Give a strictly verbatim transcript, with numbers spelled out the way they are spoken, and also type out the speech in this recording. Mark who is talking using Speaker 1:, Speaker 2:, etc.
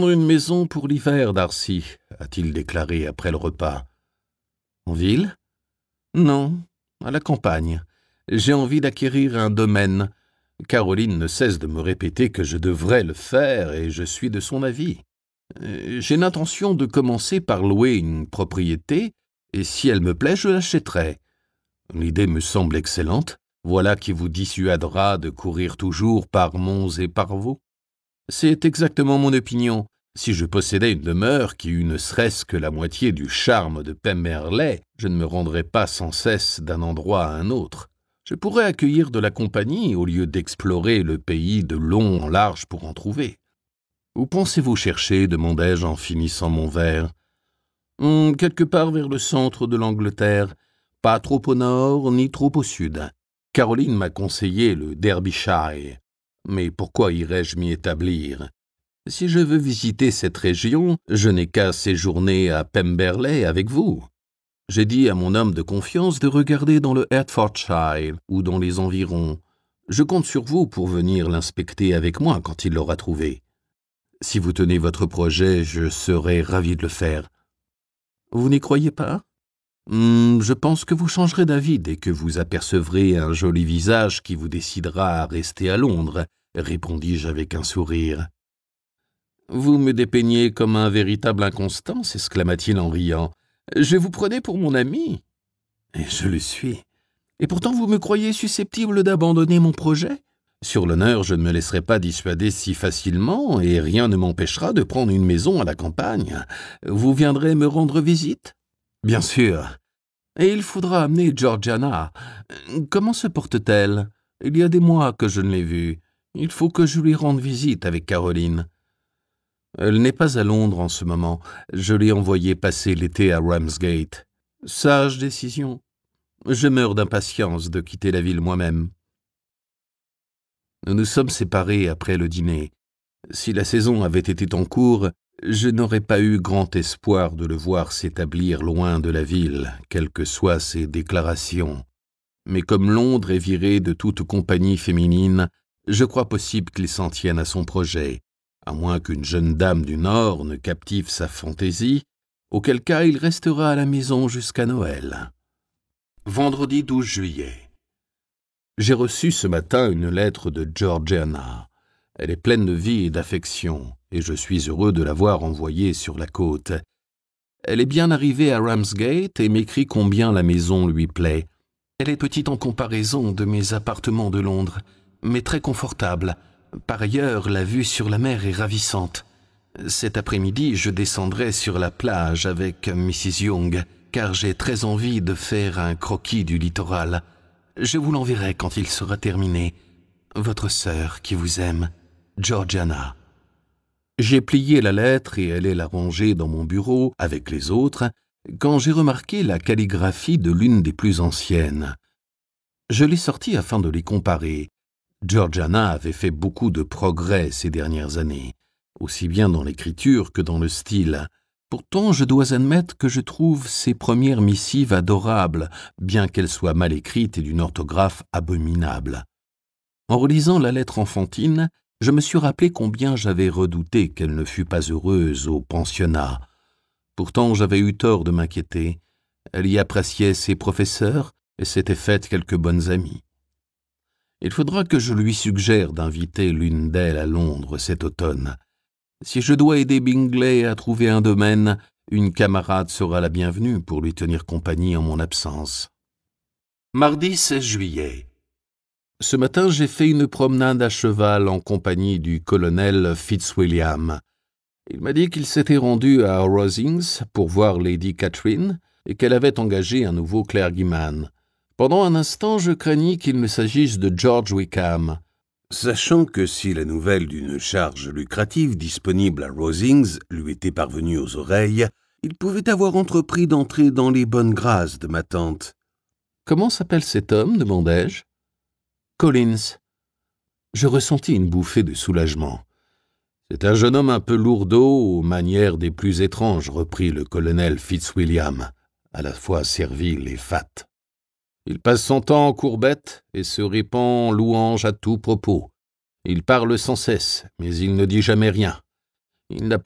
Speaker 1: Une maison pour l'hiver, Darcy, a-t-il déclaré après le repas. En ville? Non, à la campagne. J'ai envie d'acquérir un domaine. Caroline ne cesse de me répéter que je devrais le faire et je suis de son avis. J'ai l'intention de commencer par louer une propriété et si elle me plaît, je l'achèterai. L'idée me semble excellente. Voilà qui vous dissuadera de courir toujours par monts et par vaux. C'est exactement mon opinion. Si je possédais une demeure qui eût ne serait-ce que la moitié du charme de Pemberley, je ne me rendrais pas sans cesse d'un endroit à un autre. Je pourrais accueillir de la compagnie au lieu d'explorer le pays de long en large pour en trouver. Où pensez-vous chercher? Demandai-je en finissant mon verre. Hum, quelque part vers le centre de l'Angleterre, pas trop au nord ni trop au sud. Caroline m'a conseillé le Derbyshire. Mais pourquoi irais-je m'y établir? Si je veux visiter cette région, je n'ai qu'à séjourner à Pemberley avec vous. J'ai dit à mon homme de confiance de regarder dans le Hertfordshire ou dans les environs. Je compte sur vous pour venir l'inspecter avec moi quand il l'aura trouvé. Si vous tenez votre projet, je serai ravi de le faire. Vous n'y croyez pas? Hum, je pense que vous changerez d'avis dès que vous apercevrez un joli visage qui vous décidera à rester à Londres, répondis-je avec un sourire. Vous me dépeignez comme un véritable inconstant, s'exclama-t-il en riant. Je vous prenais pour mon ami. Et je le suis. Et pourtant vous me croyez susceptible d'abandonner mon projet? Sur l'honneur, je ne me laisserai pas dissuader si facilement, et rien ne m'empêchera de prendre une maison à la campagne. Vous viendrez me rendre visite? Bien sûr. Et il faudra amener Georgiana. Comment se porte-t-elle? Il y a des mois que je ne l'ai vue. Il faut que je lui rende visite avec Caroline. Elle n'est pas à Londres en ce moment. Je l'ai envoyée passer l'été à Ramsgate. Sage décision. Je meurs d'impatience de quitter la ville moi-même. Nous nous sommes séparés après le dîner. Si la saison avait été en cours, je n'aurais pas eu grand espoir de le voir s'établir loin de la ville, quelles que soient ses déclarations. Mais comme Londres est virée de toute compagnie féminine, je crois possible qu'il s'en tienne à son projet, à moins qu'une jeune dame du Nord ne captive sa fantaisie, auquel cas il restera à la maison jusqu'à Noël. Vendredi douze juillet. J'ai reçu ce matin une lettre de Georgiana. Elle est pleine de vie et d'affection, et je suis heureux de l'avoir envoyée sur la côte. Elle est bien arrivée à Ramsgate et m'écrit combien la maison lui plaît. Elle est petite en comparaison de mes appartements de Londres, mais très confortable. Par ailleurs, la vue sur la mer est ravissante. Cet après-midi, je descendrai sur la plage avec missus Young, car j'ai très envie de faire un croquis du littoral. Je vous l'enverrai quand il sera terminé. Votre sœur qui vous aime, Georgiana. J'ai plié la lettre et allais la ranger dans mon bureau avec les autres, quand j'ai remarqué la calligraphie de l'une des plus anciennes. Je l'ai sortie afin de les comparer. Georgiana avait fait beaucoup de progrès ces dernières années, aussi bien dans l'écriture que dans le style. Pourtant, je dois admettre que je trouve ses premières missives adorables, bien qu'elles soient mal écrites et d'une orthographe abominable. En relisant la lettre enfantine, je me suis rappelé combien j'avais redouté qu'elle ne fût pas heureuse au pensionnat. Pourtant, j'avais eu tort de m'inquiéter. Elle y appréciait ses professeurs et s'était faite quelques bonnes amies. Il faudra que je lui suggère d'inviter l'une d'elles à Londres cet automne. Si je dois aider Bingley à trouver un domaine, une camarade sera la bienvenue pour lui tenir compagnie en mon absence. Mardi seize juillet. Ce matin, j'ai fait une promenade à cheval en compagnie du colonel Fitzwilliam. Il m'a dit qu'il s'était rendu à Rosings pour voir Lady Catherine et qu'elle avait engagé un nouveau clergyman. Pendant un instant, je craignis qu'il ne s'agisse de George Wickham. Sachant que si la nouvelle d'une charge lucrative disponible à Rosings lui était parvenue aux oreilles, il pouvait avoir entrepris d'entrer dans les bonnes grâces de ma tante. « Comment s'appelle cet homme ?» demandai-je. « Collins. » Je ressentis une bouffée de soulagement. « C'est un jeune homme un peu lourdeau, aux manières des plus étranges, » reprit le colonel Fitzwilliam, à la fois servile et fat. Il passe son temps en courbette et se répand louanges à tout propos. Il parle sans cesse, mais il ne dit jamais rien. Il n'a